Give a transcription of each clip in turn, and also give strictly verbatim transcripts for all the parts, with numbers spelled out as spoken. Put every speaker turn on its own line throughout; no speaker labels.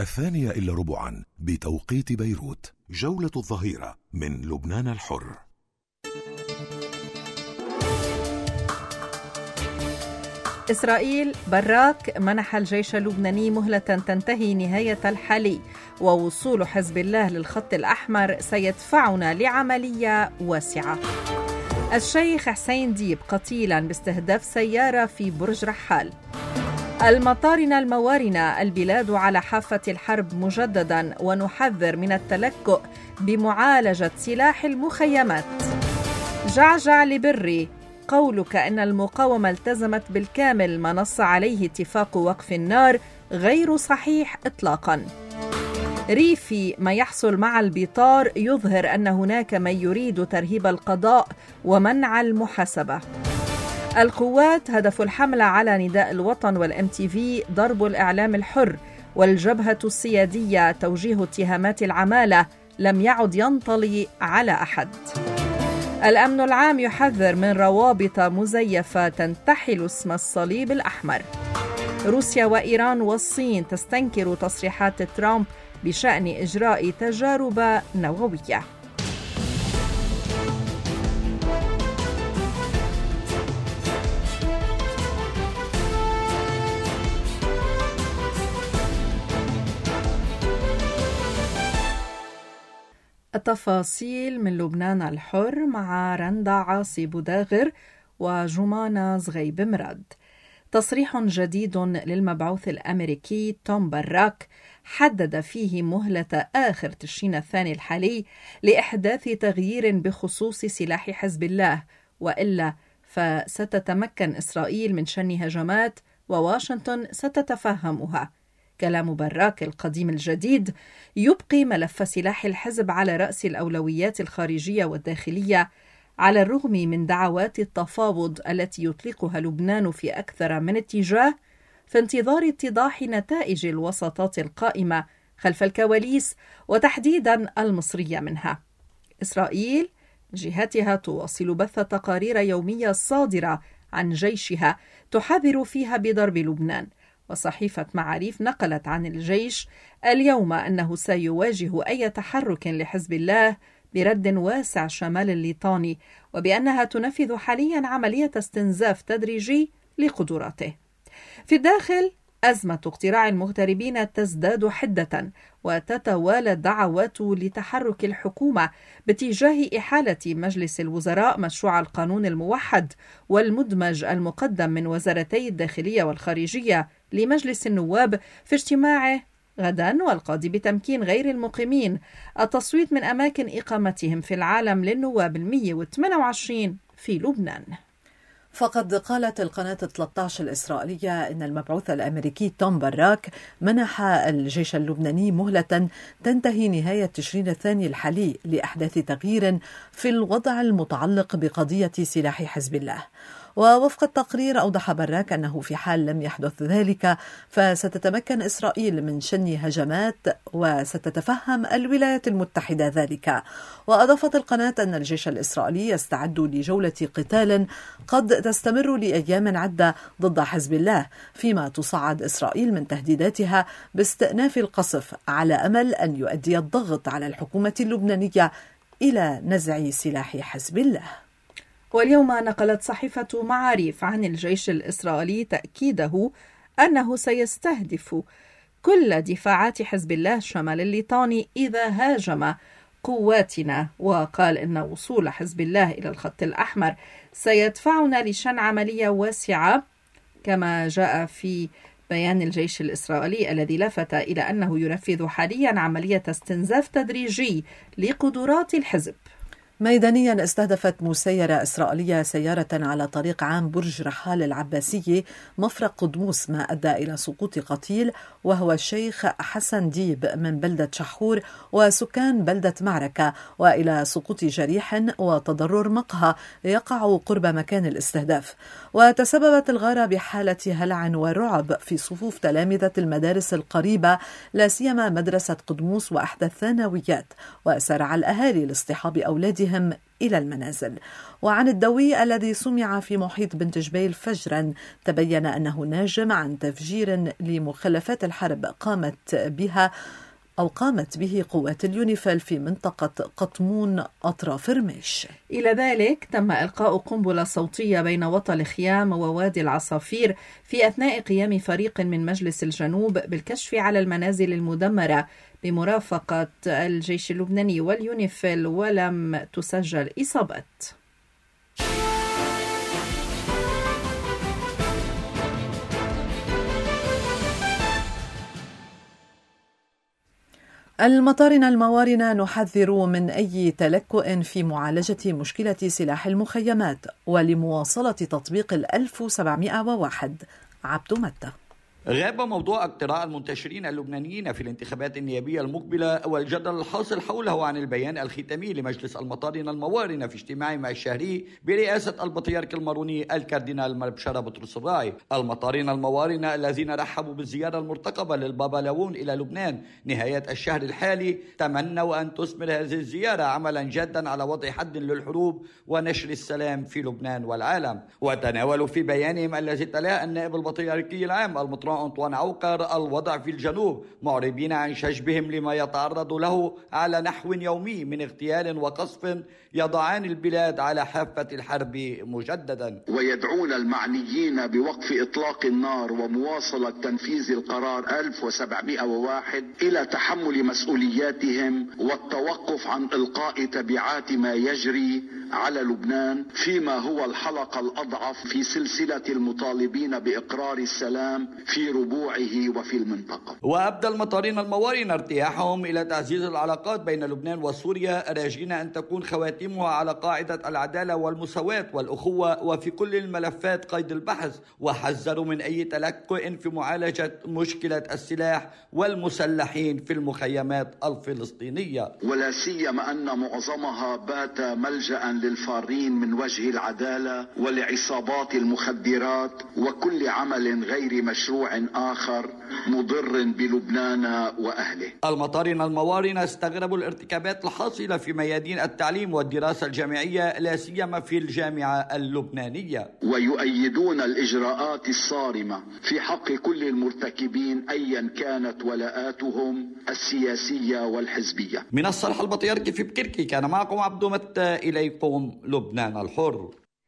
الثانية إلا ربعا بتوقيت بيروت. جولة الظهيرة من لبنان الحر.
إسرائيل براك منح الجيش اللبناني مهلة تنتهي نهاية الحالي، ووصول حزب الله للخط الأحمر سيدفعنا لعملية واسعة. الشيخ حسين ديب قتيلا باستهداف سيارة في برج رحال. المطارنة الموارنة، البلاد على حافة الحرب مجددا، ونحذر من التلكؤ بمعالجة سلاح المخيمات. جعجع لبري، قولك أن المقاومة التزمت بالكامل ما نص عليه اتفاق وقف النار غير صحيح إطلاقا. ريفي، ما يحصل مع البطار يظهر أن هناك من يريد ترهيب القضاء ومنع المحاسبة. القوات، هدف الحملة على نداء الوطن والام تي في ضرب الإعلام الحر، والجبهة السيادية توجيه اتهامات العمالة لم يعد ينطلي على أحد. الأمن العام يحذر من روابط مزيفة تنتحل اسم الصليب الأحمر. روسيا وإيران والصين تستنكر تصريحات ترامب بشأن إجراء تجارب نووية. التفاصيل من لبنان الحر مع رندا عاصي بوداغر وجمانة زغيب مراد. تصريح جديد للمبعوث الأمريكي توم براك حدد فيه مهلة آخر تشرين الثاني الحالي لإحداث تغيير بخصوص سلاح حزب الله، وإلا فستتمكن إسرائيل من شن هجمات وواشنطن ستتفهمها. كلام براك القديم الجديد يبقي ملف سلاح الحزب على رأس الأولويات الخارجية والداخلية، على الرغم من دعوات التفاوض التي يطلقها لبنان في أكثر من اتجاه في انتظار اتضاح نتائج الوساطات القائمة خلف الكواليس، وتحديدا المصرية منها. إسرائيل جهتها تواصل بث تقارير يومية صادرة عن جيشها تحذر فيها بضرب لبنان، وصحيفة معاريف نقلت عن الجيش اليوم أنه سيواجه أي تحرك لحزب الله برد واسع شمال الليطاني، وبأنها تنفذ حاليا عملية استنزاف تدريجي لقدراته. في الداخل، أزمة اقتراع المغتربين تزداد حدة، وتتوالى الدعوات لتحرك الحكومة باتجاه إحالة مجلس الوزراء مشروع القانون الموحد والمدمج المقدم من وزارتي الداخلية والخارجية لمجلس النواب في اجتماعه غدا، والقاضي بتمكين غير المقيمين التصويت من أماكن إقامتهم في العالم للنواب المئة وثمانية وعشرين في لبنان.
فقد قالت القناة ثلاثة عشر الإسرائيلية إن المبعوث الأمريكي توم براك منح الجيش اللبناني مهلة تنتهي نهاية تشرين الثاني الحالي لأحداث تغيير في الوضع المتعلق بقضية سلاح حزب الله. ووفق التقرير أوضح براك أنه في حال لم يحدث ذلك فستتمكن إسرائيل من شن هجمات وستتفهم الولايات المتحدة ذلك. وأضافت القناة أن الجيش الإسرائيلي يستعد لجولة قتال قد تستمر لأيام عدة ضد حزب الله، فيما تصعد إسرائيل من تهديداتها باستئناف القصف على أمل أن يؤدي الضغط على الحكومة اللبنانية إلى نزع سلاح حزب الله.
واليوم نقلت صحيفة معاريف عن الجيش الإسرائيلي تأكيده أنه سيستهدف كل دفاعات حزب الله شمال الليطاني إذا هاجم قواتنا، وقال إن وصول حزب الله إلى الخط الأحمر سيدفعنا لشن عملية واسعة، كما جاء في بيان الجيش الإسرائيلي الذي لفت إلى أنه ينفذ حاليا عملية استنزاف تدريجي لقدرات الحزب.
ميدانيا، استهدفت مسيرة إسرائيلية سيارة على طريق عام برج رحال العباسية مفرق قدموس، ما أدى إلى سقوط قتيل وهو الشيخ حسن ديب من بلدة شحور وسكان بلدة معركة، وإلى سقوط جريح وتضرر مقهى يقع قرب مكان الاستهداف. وتسببت الغارة بحالة هلع ورعب في صفوف تلامذة المدارس القريبة، لا سيما مدرسة قدموس وأحدى الثانويات، وسارع الأهالي لاصطحاب أولادهم عودتهم إلى المنازل. وعن الدوي الذي سمع في محيط بنت جبيل فجرا، تبين أنه ناجم عن تفجير لمخلفات الحرب قامت بها أو قامت به قوات اليونيفيل في منطقة قطمون أطراف رميش.
إلى ذلك تم إلقاء قنبلة صوتية بين وطل الخيام ووادي العصافير في أثناء قيام فريق من مجلس الجنوب بالكشف على المنازل المدمرة بمرافقة الجيش اللبناني واليونيفيل، ولم تسجل إصابات.
المطارنة الموارنة نحذر من أي تلكؤ في معالجة مشكلة سلاح المخيمات ولمواصلة تطبيق الألف وسبعمائة وواحد. عبد متى.
غاب موضوع اقتراع المنتشرين اللبنانيين في الانتخابات النيابية المقبلة والجدل الحاصل حوله عن البيان الختامي لمجلس المطارنة الموارنة في اجتماعهم الشهري برئاسة البطريرك الماروني الكاردينال مبشرة بطرس الراي. المطارنة الموارنة الذين رحبوا بالزيارة المرتقبة للبابا لاون إلى لبنان نهاية الشهر الحالي تمنوا أن تثمر هذه الزيارة عملا جادا على وضع حد للحروب ونشر السلام في لبنان والعالم. وتناولوا في بيانهم الذي تلاه النائب البطريركي العام المطران أنطوان عوقر الوضع في الجنوب، معربين عن شجبهم لما يتعرض له على نحو يومي من اغتيال وقصف يضعان البلاد على حافة الحرب مجددا.
ويدعون المعنيين بوقف إطلاق النار ومواصلة تنفيذ القرار ألف وسبعمائة وواحد إلى تحمل مسؤولياتهم والتوقف عن إلقاء تبعات ما يجري على لبنان، فيما هو الحلقة الأضعف في سلسلة المطالبين بإقرار السلام في ربوعه وفي المنطقة.
وأبدى المطارنة الموارنة ارتياحهم إلى تعزيز العلاقات بين لبنان وسوريا، راجين أن تكون خواتمها على قاعدة العدالة والمساواة والأخوة وفي كل الملفات قيد البحث، وحذروا من أي تلكؤ في معالجة مشكلة السلاح والمسلحين في المخيمات الفلسطينية،
ولا سيما أن معظمها بات ملجأ للفارين من وجه العدالة ولعصابات المخدرات وكل عمل غير مشروع آخر مضر بلبنان وأهله.
المطارنة الموارنة استغربوا الارتكابات الحاصلة في ميادين التعليم والدراسة الجامعية لا سيما في الجامعة اللبنانية،
ويؤيدون الإجراءات الصارمة في حق كل المرتكبين أيا كانت ولاءاتهم السياسية والحزبية.
من الصالح البطريركي في بكركي، كان معكم عبد متى، إليكم لبنان الحر.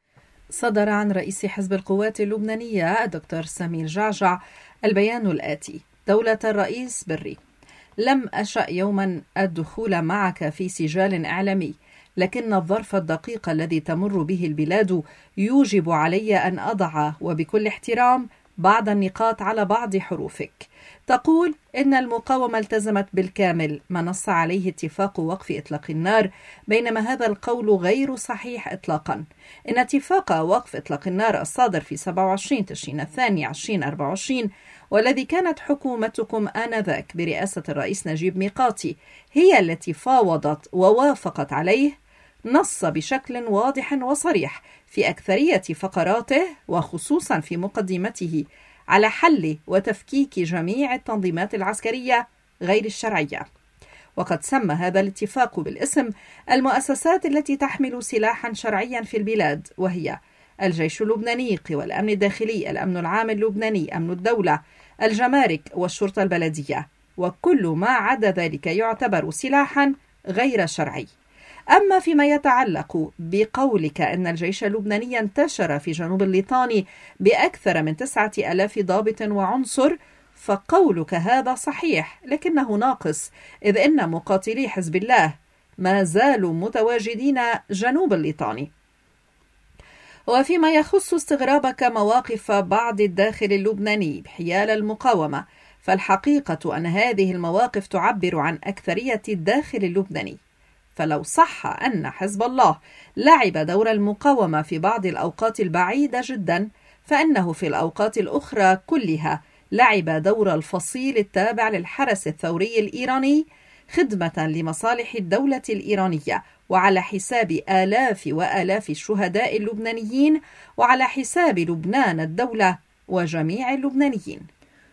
صدر عن رئيس حزب القوات اللبنانية الدكتور سمير جعجع البيان الآتي: دولة الرئيس بري، لم أشأ يوما الدخول معك في سجال إعلامي، لكن الظرف الدقيق الذي تمر به البلاد يوجب علي أن أضع وبكل احترام بعض النقاط على بعض حروفك. تقول إن المقاومة التزمت بالكامل ما نص عليه اتفاق وقف إطلاق النار، بينما هذا القول غير صحيح إطلاقا. إن اتفاق وقف إطلاق النار الصادر في سبعة وعشرين تشرين الثاني عشرين أربعة وعشرين والذي كانت حكومتكم آنذاك برئاسة الرئيس نجيب ميقاتي هي التي فاوضت ووافقت عليه، نص بشكل واضح وصريح في أكثرية فقراته وخصوصا في مقدمته على حل وتفكيك جميع التنظيمات العسكرية غير الشرعية. وقد سمى هذا الاتفاق بالاسم المؤسسات التي تحمل سلاحا شرعيا في البلاد، وهي الجيش اللبناني، قوى الأمن الداخلي، الأمن العام اللبناني، أمن الدولة، الجمارك والشرطة البلدية، وكل ما عدا ذلك يعتبر سلاحا غير شرعي. أما فيما يتعلق بقولك أن الجيش اللبناني انتشر في جنوب الليطاني بأكثر من تسعة آلاف ضابط وعنصر، فقولك هذا صحيح لكنه ناقص، إذ إن مقاتلي حزب الله ما زالوا متواجدين جنوب الليطاني. وفيما يخص استغرابك مواقف بعض الداخل اللبناني بحيال المقاومة، فالحقيقة أن هذه المواقف تعبر عن أكثرية الداخل اللبناني. فلو صح أن حزب الله لعب دور المقاومة في بعض الأوقات البعيدة جدا، فإنه في الأوقات الأخرى كلها لعب دور الفصيل التابع للحرس الثوري الإيراني خدمة لمصالح الدولة الإيرانية، وعلى حساب آلاف وآلاف الشهداء اللبنانيين، وعلى حساب لبنان الدولة وجميع اللبنانيين.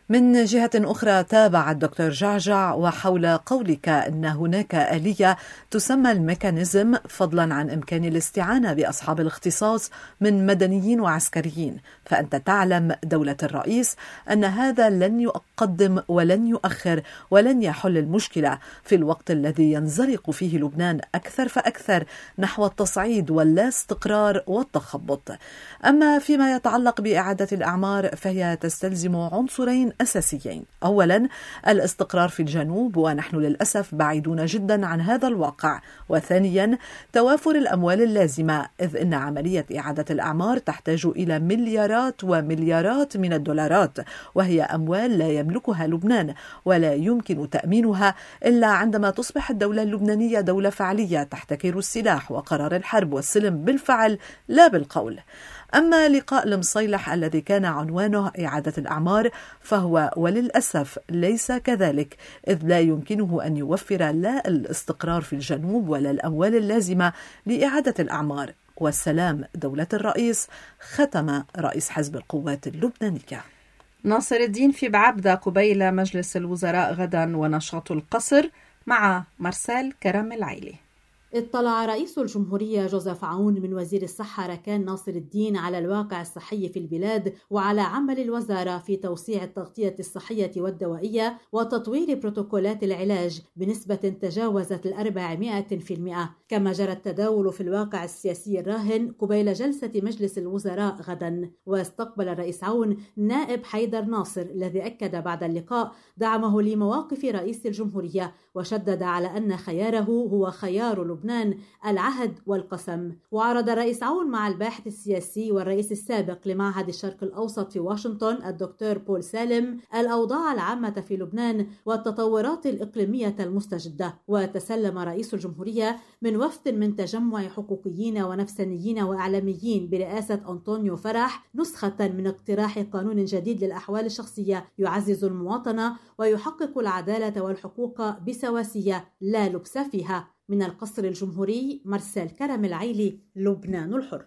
من جهة أخرى تابع الدكتور جعجع وحول قولك أن هناك آلية تسمى الميكانيزم فضلا عن إمكان الاستعانة بأصحاب الاختصاص من مدنيين وعسكريين، فأنت تعلم دولة الرئيس أن هذا لن يقدم ولن يؤخر ولن يحل المشكلة في الوقت الذي ينزلق فيه لبنان أكثر فأكثر نحو التصعيد واللا استقرار والتخبط. أما فيما يتعلق بإعادة الأعمار فهي تستلزم عنصرين أساسيين: أولا الاستقرار في الجنوب، ونحن للأسف بعيدون جدا عن هذا الواقع، وثانيا توافر الأموال اللازمة، إذ إن عملية إعادة الأعمار تحتاج إلى مليارات ومليارات من الدولارات، وهي أموال لا يملكها لبنان ولا يمكن تأمينها إلا عندما تصبح الدولة اللبنانية دولة فعلية تحتكر السلاح وقرار الحرب والسلم بالفعل لا بالقول. أما لقاء المصيلح الذي كان عنوانه إعادة الأعمار فهو وللأسف ليس كذلك، إذ لا يمكنه أن يوفر لا الاستقرار في الجنوب ولا الأموال اللازمة لإعادة الأعمار. والسلام دولة الرئيس، ختم رئيس حزب القوات اللبنانية.
ناصر الدين في بعبدة قبيل مجلس الوزراء غدا ونشاط القصر مع مرسال كرم العيلي.
اطلع رئيس الجمهورية جوزيف عون من وزير الصحة ركان ناصر الدين على الواقع الصحي في البلاد وعلى عمل الوزارة في توسيع التغطية الصحية والدوائية وتطوير بروتوكولات العلاج بنسبة تجاوزت الأربعمائة في المئة، كما جرى التداول في الواقع السياسي الراهن قبيل جلسة مجلس الوزراء غدا. واستقبل الرئيس عون نائب حيدر ناصر الذي أكد بعد اللقاء دعمه لمواقف رئيس الجمهورية، وشدد على أن خياره هو خيار لبنان العهد والقسم. وعرض الرئيس عون مع الباحث السياسي والرئيس السابق لمعهد الشرق الأوسط في واشنطن الدكتور بول سالم الأوضاع العامة في لبنان والتطورات الإقليمية المستجدة. وتسلم رئيس الجمهورية من وفد من تجمع حقوقيين ونفسانيين وإعلاميين برئاسة أنطونيو فرح نسخة من اقتراح قانون جديد للأحوال الشخصية يعزز المواطنة ويحقق العدالة والحقوق بسواسية لا لبس فيها. من القصر الجمهوري مرسال كرم العيلي، لبنان الحر.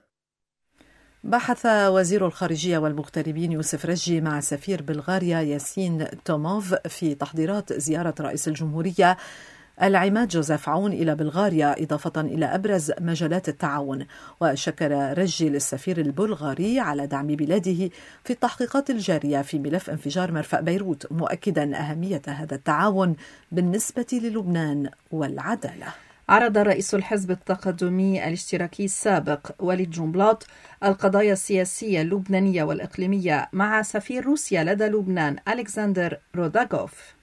بحث وزير الخارجية والمغتربين يوسف رجي مع سفير بلغاريا ياسين توموف في تحضيرات زيارة رئيس الجمهورية العماد جوزيف عون إلى بلغاريا، إضافة إلى أبرز مجالات التعاون. وشكر رجي للسفير البلغاري على دعم بلاده في التحقيقات الجارية في ملف انفجار مرفأ بيروت، مؤكدا أهمية هذا التعاون بالنسبة للبنان والعدالة.
عرض رئيس الحزب التقدمي الاشتراكي السابق وليد جنبلاط القضايا السياسية اللبنانية والإقليمية مع سفير روسيا لدى لبنان ألكسندر روداغوف.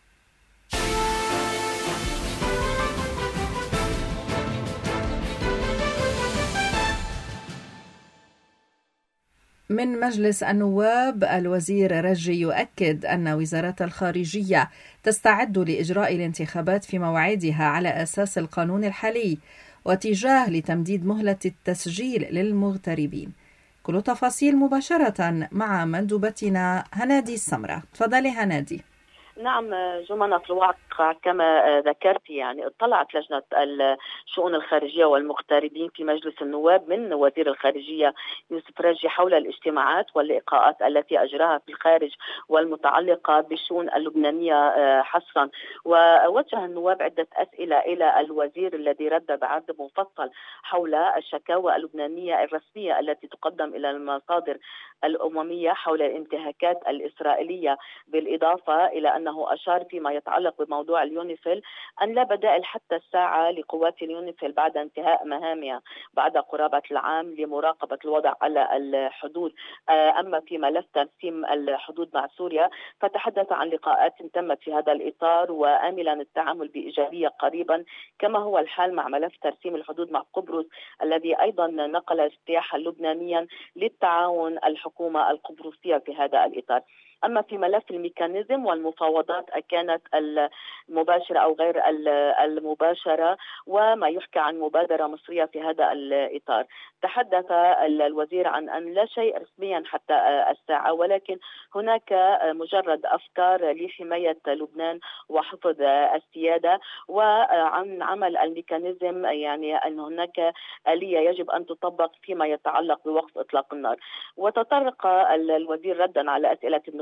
من مجلس النواب الوزير رجي يؤكد أن وزارة الخارجية تستعد لإجراء الانتخابات في موعدها على أساس القانون الحالي واتجاه لتمديد مهلة التسجيل للمغتربين. كل تفاصيل مباشرة مع مندوبتنا هنادي السمرة. تفضلي هنادي.
نعم جمانة، في الواقع كما ذكرت يعني اطلعت لجنة الشؤون الخارجية والمغتربين في مجلس النواب من وزير الخارجية يوسف رجي حول الاجتماعات واللقاءات التي أجراها في الخارج والمتعلقة بالشؤون اللبنانية حصرا. ووجه النواب عدة أسئلة إلى الوزير الذي رد بعرض مفصل حول الشكاوى اللبنانية الرسمية التي تقدم إلى المصادر الأممية حول الانتهاكات الإسرائيلية، بالإضافة إلى أنه أشار فيما يتعلق بموضوع اليونيفيل أن لا بدائل حتى الساعة لقوات اليونيفيل بعد انتهاء مهامها بعد قرابة العام لمراقبة الوضع على الحدود. أما في ملف ترسيم الحدود مع سوريا فتحدث عن لقاءات تمت في هذا الإطار وآملا التعامل بإيجابية قريبا، كما هو الحال مع ملف ترسيم الحدود مع قبرص الذي أيضا نقل اجتياحا لبنانيا للتعاون الحكومة القبرصية في هذا الإطار. أما في ملف الميكانيزم والمفاوضات كانت المباشرة أو غير المباشرة وما يحكى عن مبادرة مصرية في هذا الإطار، تحدث الوزير عن أن لا شيء رسميا حتى الساعة، ولكن هناك مجرد أفكار لحماية لبنان وحفظ السيادة، وعن عمل الميكانيزم يعني أن هناك آلية يجب أن تطبق فيما يتعلق بوقف إطلاق النار. وتطرق الوزير ردا على أسئلة النواب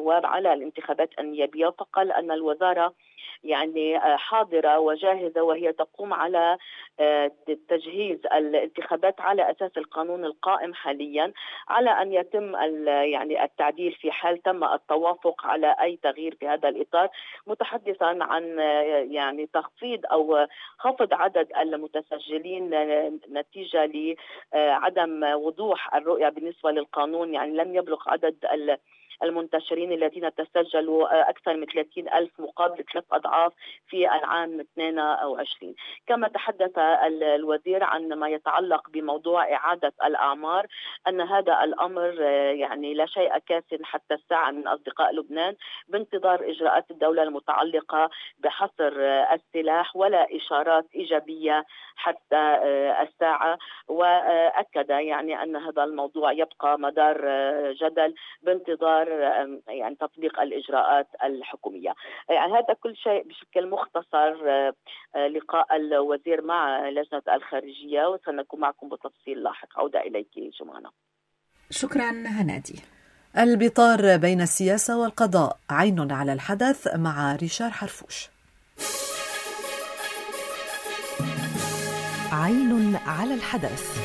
النواب على الانتخابات النيابية، فقال أن الوزارة يعني حاضرة وجاهزة وهي تقوم على تجهيز الانتخابات على أساس القانون القائم حاليا، على أن يتم يعني التعديل في حال تم التوافق على أي تغيير في هذا الإطار، متحدثا عن يعني تخفيض أو خفض عدد المتسجلين نتيجة لعدم وضوح الرؤية بالنسبة للقانون. يعني لم يبلغ عدد المنتشرين الذين تسجلوا أكثر من ثلاثين ألف مقابل ثلاث أضعاف في العام اثنين وعشرين. كما تحدث الوزير عن ما يتعلق بموضوع إعادة الأعمار، أن هذا الأمر يعني لا شيء كاف حتى الساعة من أصدقاء لبنان بانتظار إجراءات الدولة المتعلقة بحصر السلاح، ولا إشارات إيجابية حتى الساعة. وأكد يعني أن هذا الموضوع يبقى مدار جدل بانتظار يعني تطبيق الإجراءات الحكومية. يعني هذا كل شيء بشكل مختصر لقاء الوزير مع لجنة الخارجية، وسنكون معكم بتفصيل لاحق. عودة إليك جمانة.
شكرا هنادي.
البطار بين السياسة والقضاء، عين على الحدث مع ريشار حرفوش.
عين على الحدث.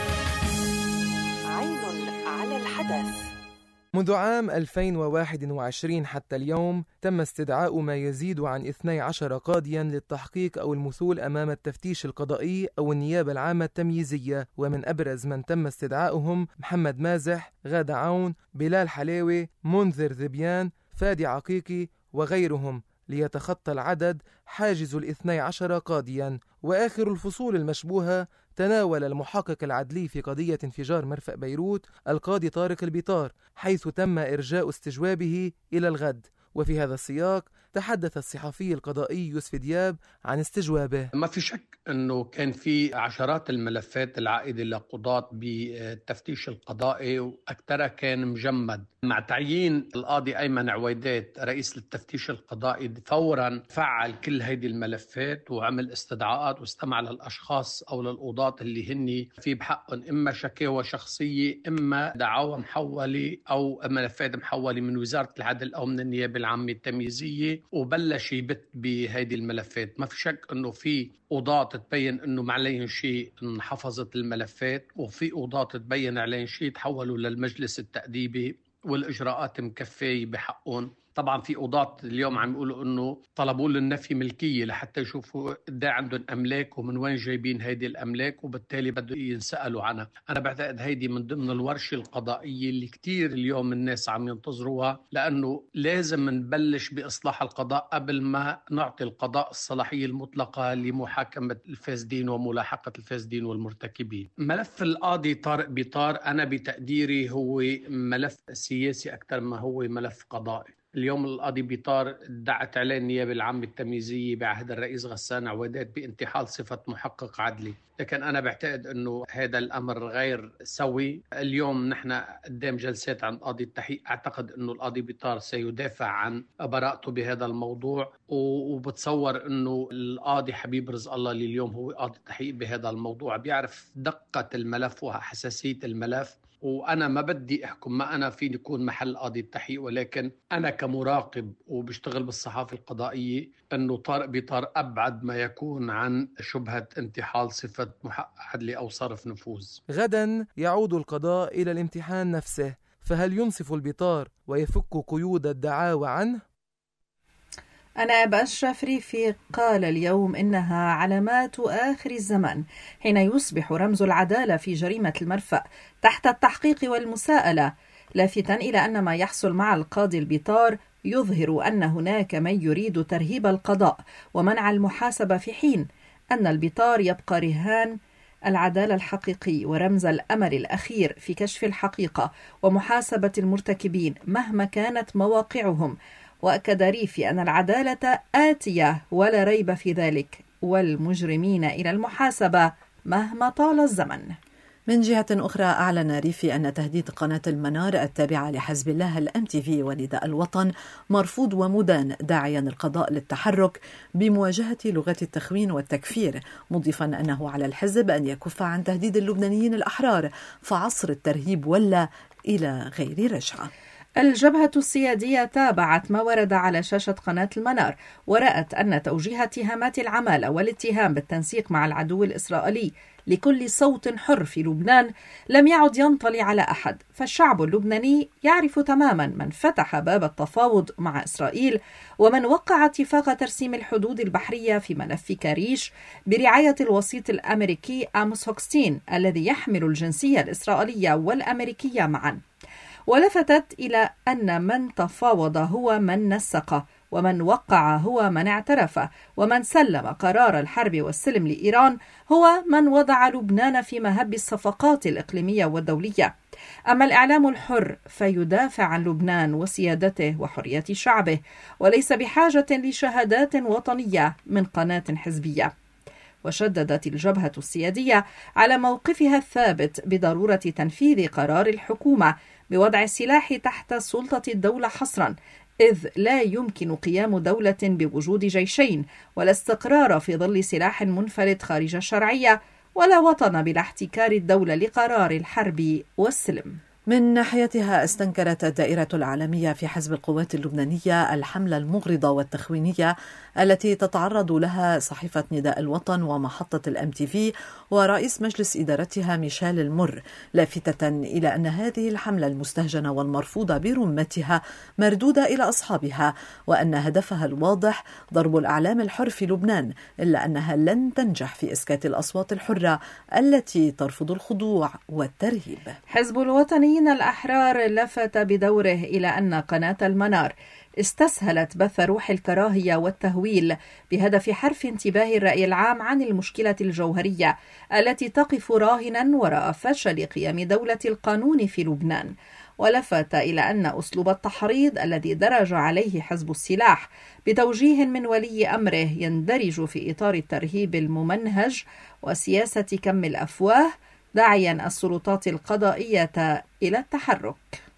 عين على الحدث.
منذ عام ألفين وواحد وعشرين حتى اليوم تم استدعاء ما يزيد عن اثني عشر قاضيا للتحقيق أو المثول أمام التفتيش القضائي أو النيابة العامة التمييزية، ومن أبرز من تم استدعاؤهم محمد مازح، غادة عون، بلال حلاوي، منذر ذبيان، فادي عقيقي وغيرهم، ليتخطى العدد حاجز الاثني عشر قاضيا. وآخر الفصول المشبوهة تناول المحقق العدلي في قضية انفجار مرفأ بيروت القاضي طارق البطار، حيث تم إرجاء استجوابه إلى الغد. وفي هذا السياق تحدث الصحفي القضائي يوسف دياب عن استجوابه.
ما في شك أنه كان في عشرات الملفات العائدة لقضاة بالتفتيش القضائي، وأكثرها كان مجمد. مع تعيين القاضي أيمن عويدات رئيس التفتيش القضائي فورا فعل كل هذه الملفات وعمل استدعاءات واستمع للأشخاص أو للقضاة اللي هني في بحقهم إما شكاوى شخصية، إما دعاوى محولة أو ملفات محولة من وزارة العدل أو من النيابة العامة التمييزية، وبلش يبت بهذه الملفات. ما في شك أنه في قضاة تبين أنه ما عليهم شيء انحفظت الملفات، وفي قضاة تبين عليهم شيء تحولوا للمجلس التأديبي والإجراءات مكفية بحقهم. طبعا في قضاة اليوم عم يقولوا انه طلبوا للنفي ملكية لحتى يشوفوا قد عندهم املاك ومن وين جايبين هيدي الاملاك، وبالتالي بده ينسألوا عنها. انا بعتقد هيدي من ضمن الورشة القضائية اللي كتير اليوم الناس عم ينتظروها، لانه لازم نبلش باصلاح القضاء قبل ما نعطي القضاء الصلاحية المطلقة لمحاكمة الفاسدين وملاحقة الفاسدين والمرتكبين. ملف القاضي طارق بطار انا بتقديري هو ملف سياسي اكثر ما هو ملف قضائي. اليوم القاضي بطار دعت عليه النيابة العامة التمييزية بعهد الرئيس غسان عويدات بانتحال صفة محقق عدلي، لكن أنا بعتقد أنه هذا الأمر غير سوي. اليوم نحن قدام جلسات عند قاضي التحقيق، أعتقد أنه القاضي بطار سيدافع عن براءته بهذا الموضوع، وبتصور أنه القاضي حبيب رزق الله اللي اليوم هو قاضي التحقيق بهذا الموضوع بيعرف دقة الملف وحساسية الملف. وأنا ما بدي أحكم، ما أنا فيني أكون محل قاضي التحقيق، ولكن أنا كمراقب وبشتغل بالصحافة القضائية أنه طارق بطار أبعد ما يكون عن شبهة انتحال صفة محقق عدلي أو صرف نفوذ.
غدا يعود القضاء إلى الامتحان نفسه، فهل ينصف البطار ويفك قيود الدعاوى عنه؟
أناب أشرف ريفي قال اليوم إنها علامات آخر الزمان حين يصبح رمز العدالة في جريمة المرفأ تحت التحقيق والمساءلة، لافتا إلى أن ما يحصل مع القاضي البطار يظهر أن هناك من يريد ترهيب القضاء ومنع المحاسبة، في حين أن البطار يبقى رهان العدالة الحقيقي ورمز الأمل الأخير في كشف الحقيقة ومحاسبة المرتكبين مهما كانت مواقعهم. وأكد ريفي أن العدالة آتية ولا ريب في ذلك، والمجرمين إلى المحاسبة مهما طال الزمن.
من جهة أخرى أعلن ريفي أن تهديد قناة المنار التابعة لحزب الله الأم تي في ونداء الوطن مرفوض ومدان، داعيا القضاء للتحرك بمواجهة لغة التخوين والتكفير، مضيفا أنه على الحزب أن يكف عن تهديد اللبنانيين الأحرار، فعصر الترهيب ولا إلى غير رجعة.
الجبهة السيادية تابعت ما ورد على شاشة قناة المنار، ورأت أن توجيه اتهامات العمالة والاتهام بالتنسيق مع العدو الإسرائيلي لكل صوت حر في لبنان لم يعد ينطلي على أحد، فالشعب اللبناني يعرف تماما من فتح باب التفاوض مع إسرائيل ومن وقع اتفاق ترسيم الحدود البحرية في ملف كاريش برعاية الوسيط الأمريكي آموس هوكستين الذي يحمل الجنسية الإسرائيلية والأمريكية معا. ولفتت إلى أن من تفاوض هو من نسق، ومن وقع هو من اعترف، ومن سلم قرار الحرب والسلم لإيران هو من وضع لبنان في مهب الصفقات الإقليمية والدولية. أما الإعلام الحر فيدافع عن لبنان وسيادته وحرية شعبه، وليس بحاجة لشهادات وطنية من قناة حزبية. وشددت الجبهة السيادية على موقفها الثابت بضرورة تنفيذ قرار الحكومة بوضع السلاح تحت سلطة الدولة حصرا، إذ لا يمكن قيام دولة بوجود جيشين، ولا استقرار في ظل سلاح منفرد خارج الشرعية، ولا وطن بلا احتكار الدولة لقرار الحرب والسلم.
من ناحيتها استنكرت الدائرة العالمية في حزب القوات اللبنانية الحملة المغرضة والتخوينية التي تتعرض لها صحيفة نداء الوطن ومحطة الام تي في ورئيس مجلس إدارتها ميشيل المر، لافتة إلى أن هذه الحملة المستهجنة والمرفوضة برمتها مردودة إلى أصحابها، وأن هدفها الواضح ضرب الإعلام الحر في لبنان، إلا أنها لن تنجح في إسكات الأصوات الحرة التي ترفض الخضوع والترهيب.
حزب الوطنيين الأحرار لفت بدوره إلى أن قناة المنار استسهلت بث روح الكراهية والتهويل بهدف حرف انتباه الرأي العام عن المشكلة الجوهرية التي تقف راهنا وراء فشل قيام دولة القانون في لبنان. ولفت إلى أن أسلوب التحريض الذي درج عليه حزب السلاح بتوجيه من ولي أمره يندرج في إطار الترهيب الممنهج وسياسة كم الأفواه، داعيا السلطات القضائية إلى التحرك.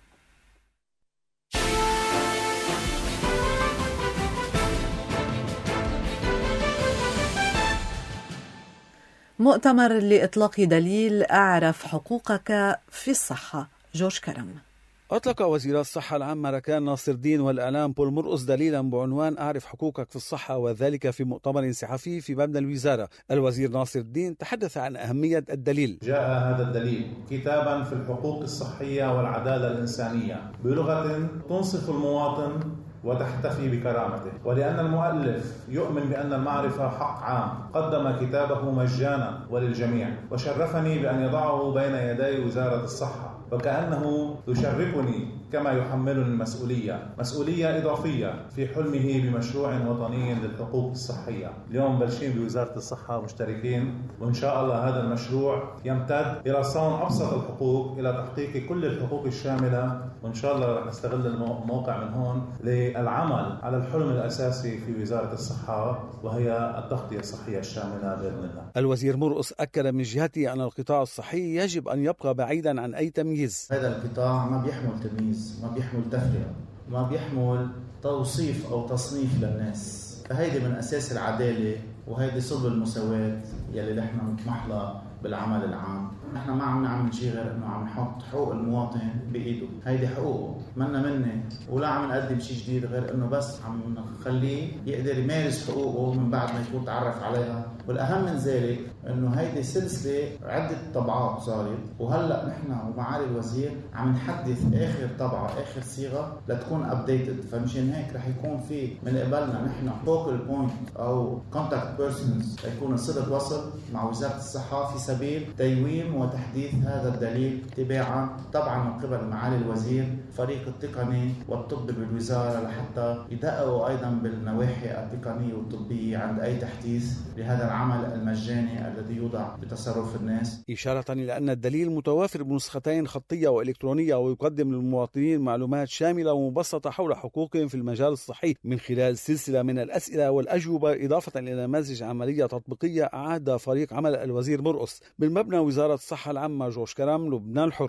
مؤتمر لإطلاق دليل أعرف حقوقك في الصحة. جورج كرم.
أطلق وزير الصحة العامة ركان ناصر الدين والإعلام بول مرقص دليلا بعنوان أعرف حقوقك في الصحة، وذلك في مؤتمر صحفي في مبنى الوزارة. الوزير ناصر الدين تحدث عن أهمية الدليل.
جاء هذا الدليل كتابا في الحقوق الصحية والعدالة الإنسانية بلغة تنصف المواطن وتحتفي بكرامته، ولأن المؤلف يؤمن بأن المعرفة حق عام قدم كتابه مجانا وللجميع، وشرفني بأن يضعه بين يدي وزارة الصحة، وكأنه يشرفني كما يحملني المسؤولية، مسؤولية إضافية في حلمه بمشروع وطني للحقوق الصحية. اليوم بلشين بوزارة الصحة مشتركين، وإن شاء الله هذا المشروع يمتد إلى صون أبسط الحقوق إلى تحقيق كل الحقوق الشاملة، وإن شاء الله رح نستغل الموقع من هون للعمل على الحلم الأساسي في وزارة الصحة، وهي التغطية الصحية الشاملة بإذن الله.
الوزير مرقص أكد من جهته أن القطاع الصحي يجب أن يبقى بعيدا عن أي تمييز.
هذا القطاع ما بيحمل تمييز، ما بيحمل تفرقة، ما بيحمل توصيف أو تصنيف للناس، فهيدي من أساس العدالة، وهيدي صلب المساواة يلي نحن نطمح لها بالعمل العام. نحن ما عم نعمل شيء غير انه عم نحط حقوق المواطن بايده، هيدي حقوقه منا مني، ولا عم نقدم شيء جديد غير انه بس عم نخليه يقدر يمارس حقوقه من بعد ما يكون تعرف عليها. والاهم من ذلك انه هيدي سلسله عده طبعات صارت، وهلا نحن ومعالي الوزير عم نحدث اخر طبعه اخر صيغه لتكون ابديتد، فمشان هيك رح يكون في من قبلنا نحن فوكال بوينت او كونتاكت بيرسونز يكون صله وصل مع وزاره الصحه في سبيل تيويم وتحديث هذا الدليل تباعا طبعا من قبل معالي الوزير فريق التقني والطبي بالوزاره، لحتى يدققوا ايضا بالنواحي التقنيه والطبيه عند اي تحديث لهذا العمل المجاني الذي يوضع بتصرف الناس.
إشارة إلى أن الدليل متوافر بنسختين خطية وإلكترونية، ويقدم للمواطنين معلومات شاملة ومبسطة حول حقوقهم في المجال الصحي من خلال سلسلة من الأسئلة والأجوبة، إضافة إلى نماذج عملية تطبيقية أعاد فريق عمل الوزير مرقص بالمبنى وزارة الصحة العامة. جورج كرم، لبنان الحر.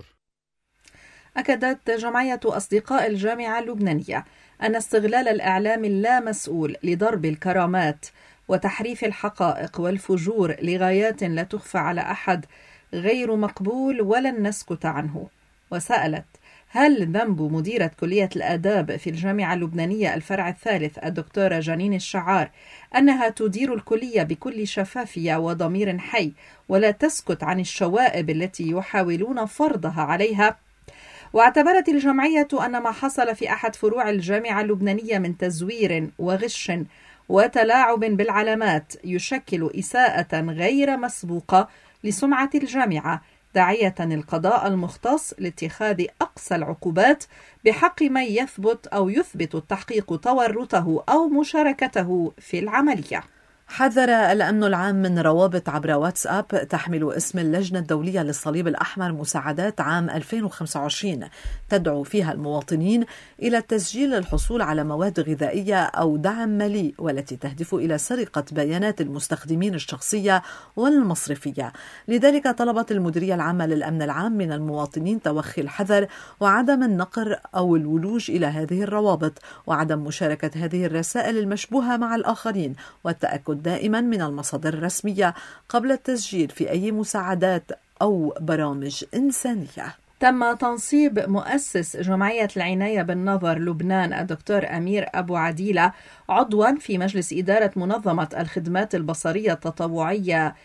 أكدت جمعية أصدقاء الجامعة اللبنانية أن استغلال الإعلام اللامسؤول لضرب الكرامات وتحريف الحقائق والفجور لغايات لا تخفى على أحد غير مقبول ولن نسكت عنه. وسألت: هل ذنب مديرة كلية الآداب في الجامعة اللبنانية الفرع الثالث الدكتورة جنين الشعار أنها تدير الكلية بكل شفافية وضمير حي ولا تسكت عن الشوائب التي يحاولون فرضها عليها؟ واعتبرت الجمعية أن ما حصل في أحد فروع الجامعة اللبنانية من تزوير وغش وتلاعب بالعلامات يشكل إساءة غير مسبوقة لسمعة الجامعة، داعية القضاء المختص لاتخاذ أقصى العقوبات بحق من يثبت أو يثبت التحقيق تورطه أو مشاركته في العملية.
حذر الأمن العام من روابط عبر واتساب تحمل اسم اللجنة الدولية للصليب الأحمر مساعدات عام ألفين وخمسة وعشرين تدعو فيها المواطنين إلى التسجيل للحصول على مواد غذائية أو دعم مالي، والتي تهدف إلى سرقة بيانات المستخدمين الشخصية والمصرفية. لذلك طلبت المديرية العامة للأمن العام من المواطنين توخي الحذر وعدم النقر أو الولوج إلى هذه الروابط، وعدم مشاركة هذه الرسائل المشبوهة مع الآخرين، والتأكد دائما من المصادر الرسمية قبل التسجيل في أي مساعدات أو برامج إنسانية.
تم تنصيب مؤسس جمعية العناية بالنظر لبنان الدكتور أمير أبو عديلة عضوا في مجلس إدارة منظمة الخدمات البصرية التطوعية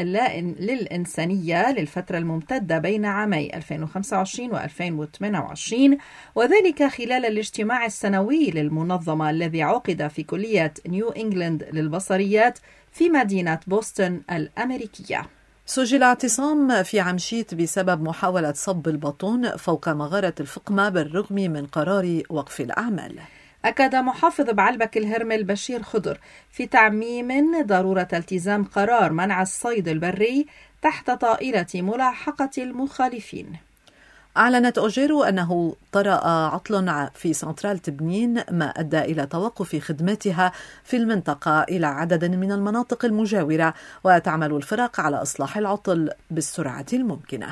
للإنسانية للفترة الممتدة بين عامي ألفين وخمسة وعشرين وألفين وثمانية وعشرين، وذلك خلال الاجتماع السنوي للمنظمة الذي عقد في كلية نيو إنجلند للبصريات في مدينة بوسطن الأمريكية.
سجل اعتصام في عمشيت بسبب محاولة صب البطون فوق مغارة الفقمة بالرغم من قرار وقف الأعمال.
أكد محافظ بعلبك الهرمل بشير خضر في تعميم ضرورة التزام قرار منع الصيد البري تحت طائلة ملاحقة المخالفين.
أعلنت أوجيرو أنه طرأ عطل في سنترال تبنين ما أدى إلى توقف خدماتها في المنطقة إلى عدد من المناطق المجاورة، وتعمل الفرق على إصلاح العطل بالسرعة الممكنة.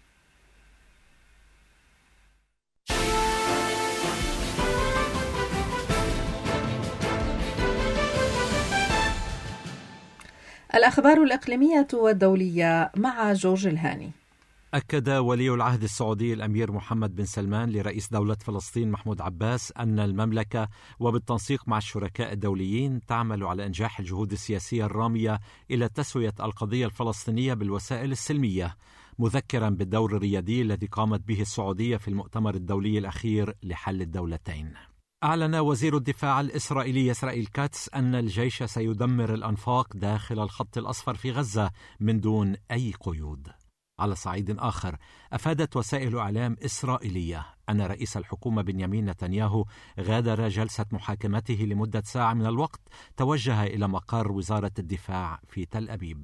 الأخبار الإقليمية والدولية مع جورج الهاني.
أكد ولي العهد السعودي الأمير محمد بن سلمان لرئيس دولة فلسطين محمود عباس أن المملكة وبالتنسيق مع الشركاء الدوليين تعمل على إنجاح الجهود السياسية الرامية إلى تسوية القضية الفلسطينية بالوسائل السلمية، مذكرا بالدور الريادي الذي قامت به السعودية في المؤتمر الدولي الأخير لحل الدولتين. أعلن وزير الدفاع الإسرائيلي إسرائيل كاتس أن الجيش سيدمر الأنفاق داخل الخط الأصفر في غزة من دون أي قيود. على صعيد آخر، أفادت وسائل إعلام إسرائيلية أن رئيس الحكومة بنيامين نتنياهو غادر جلسة محاكمته لمدة ساعة من الوقت، توجه إلى مقر وزارة الدفاع في تل أبيب.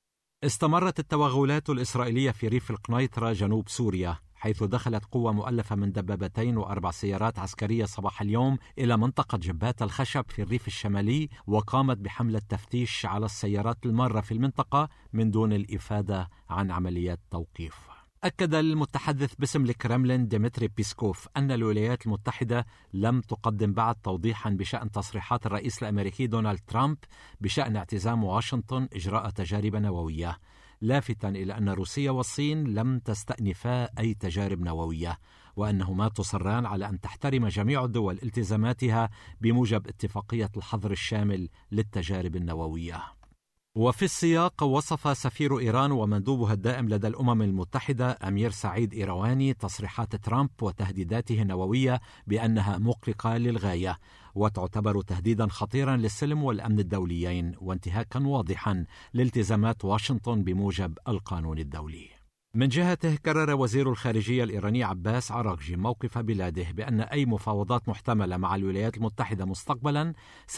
استمرت التوغلات الإسرائيلية في ريف القنيطرة جنوب سوريا، حيث دخلت قوة مؤلفة من دبابتين وأربع سيارات عسكرية صباح اليوم إلى منطقة جبات الخشب في الريف الشمالي، وقامت بحملة تفتيش على السيارات المارة في المنطقة من دون الإفادة عن عمليات توقيف. أكد المتحدث باسم الكرملين ديمتري بيسكوف أن الولايات المتحدة لم تقدم بعد توضيحا بشأن تصريحات الرئيس الأمريكي دونالد ترامب بشأن اعتزام واشنطن إجراء تجارب نووية، لافتا إلى أن روسيا والصين لم تستأنفا أي تجارب نووية، وأنهما تصران على أن تحترم جميع الدول التزاماتها بموجب اتفاقية الحظر الشامل للتجارب النووية. وفي السياق، وصف سفير إيران ومندوبها الدائم لدى الأمم المتحدة أمير سعيد إيرواني تصريحات ترامب وتهديداته النووية بأنها مقلقة للغاية، وتعتبر تهديدا خطيرا للسلم والأمن الدوليين، وانتهاكا واضحا لالتزامات واشنطن بموجب القانون الدولي. من جهته، كرر وزير الخارجية الإيراني عباس عراقجي موقف بلاده بأن أي مفاوضات محتملة مع الولايات المتحدة مستقبلا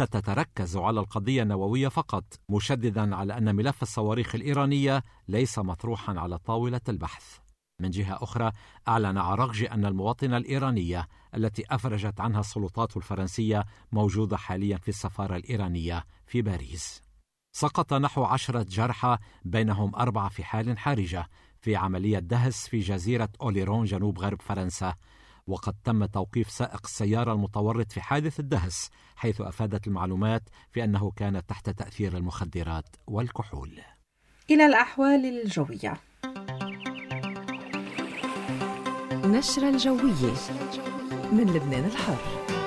ستتركز على القضية النووية فقط، مشددا على أن ملف الصواريخ الإيرانية ليس مطروحا على طاولة البحث. من جهة أخرى، أعلن عراقجي أن المواطنة الإيرانية التي أفرجت عنها السلطات الفرنسية موجودة حاليا في السفارة الإيرانية في باريس. سقط نحو عشرة جرحى، بينهم أربعة في حال حرجة، في عملية دهس في جزيرة أوليرون جنوب غرب فرنسا، وقد تم توقيف سائق السيارة المتورط في حادث الدهس، حيث أفادت المعلومات في أنه كان تحت تأثير المخدرات والكحول.
إلى الأحوال الجوية.
نشرة الجوية من لبنان الحر.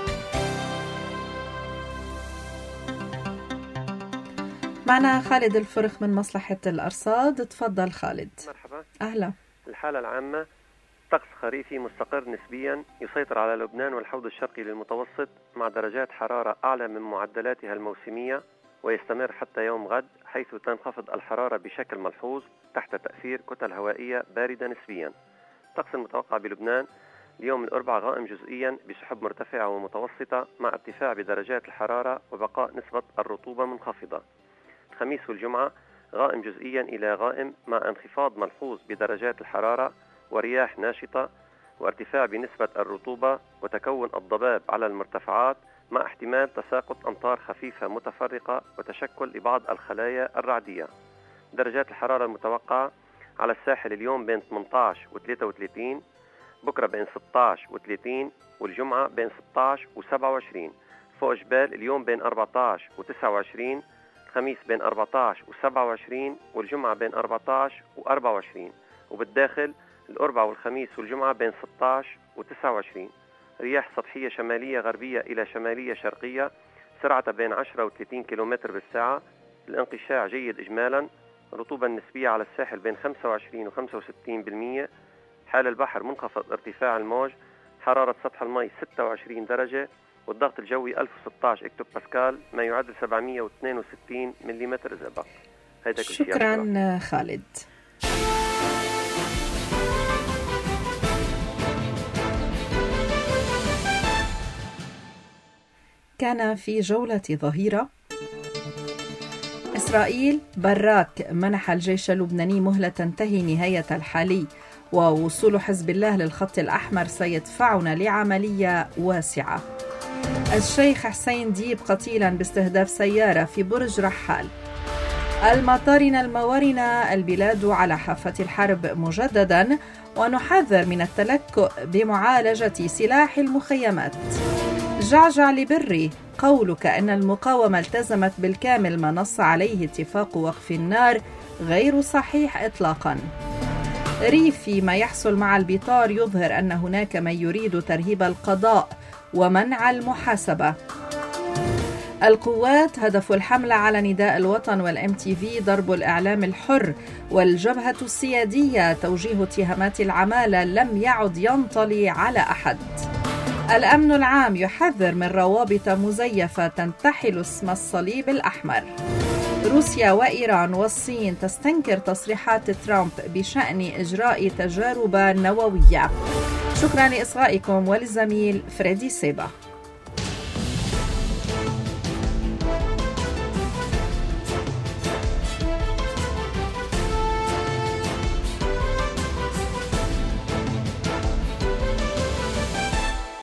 معنا خالد الفرخ من مصلحة الأرصاد. تفضل خالد.
مرحبا.
أهلا.
الحالة العامة طقس خريفي مستقر نسبيا يسيطر على لبنان والحوض الشرقي للمتوسط مع درجات حرارة أعلى من معدلاتها الموسمية، ويستمر حتى يوم غد حيث تنخفض الحرارة بشكل ملحوظ تحت تأثير كتل هوائية باردة نسبيا. الطقس المتوقع بلبنان اليوم الأربعاء غائم جزئيا بسحب مرتفعة ومتوسطة مع ارتفاع بدرجات الحرارة وبقاء نسبة الرطوبة منخفضة. الخميس والجمعة غائم جزئيا إلى غائم مع انخفاض ملحوظ بدرجات الحرارة ورياح ناشطة وارتفاع بنسبة الرطوبة وتكون الضباب على المرتفعات مع احتمال تساقط أمطار خفيفة متفرقة وتشكل لبعض الخلايا الرعدية. درجات الحرارة المتوقعة على الساحل اليوم بين ثمانية عشر و ثلاثة وثلاثين، بكرة بين ستة عشر و ثلاثين، والجمعة بين ستة عشر و سبعة وعشرين. فوق جبال اليوم بين أربعة عشر و تسعة وعشرين، الخميس بين أربعة عشر و سبعة وعشرين، والجمعة بين أربعة عشر و أربعة وعشرين. وبالداخل الأربعاء والخميس والجمعة بين ستة عشر و تسعة وعشرين. رياح سطحية شمالية غربية إلى شمالية شرقية سرعة بين عشرة و ثلاثين كيلومتر بالساعة. الانقشاع جيد إجمالا. الرطوبة النسبية على الساحل بين خمسة وعشرين و خمسة وستين بالمئة. حال البحر منخفض ارتفاع الموج. حرارة سطح الماء ستة وعشرين درجة، والضغط الجوي ألف وستة عشر اكتوب باسكال ما يعادل سبعمئة واثنين وستين مليمتر زئبق.
شكرا خالد. كان في جولة ظهيرة إسرائيل براك منح الجيش اللبناني مهلة تنتهي نهاية الحالي، ووصول حزب الله للخط الأحمر سيدفعنا لعملية واسعة. الشيخ حسين ديب قتيلا باستهداف سيارة في برج رحال. المطارنا الموارنة البلاد على حافة الحرب مجددا، ونحذر من التلكؤ بمعالجة سلاح المخيمات. جعجع لبري قولك أن المقاومة التزمت بالكامل ما نص عليه اتفاق وقف النار غير صحيح إطلاقا. ريفي ما يحصل مع البطار يظهر أن هناك من يريد ترهيب القضاء ومنع المحاسبة. القوات هدف الحملة على نداء الوطن والام تي في ضرب الإعلام الحر، والجبهة السيادية توجيه اتهامات العمالة لم يعد ينطلي على أحد. الأمن العام يحذر من روابط مزيفة تنتحل اسم الصليب الأحمر. روسيا وإيران والصين تستنكر تصريحات ترامب بشأن إجراء تجارب نووية. شكرا لإصغائكم وللزميل فريدي سيبا.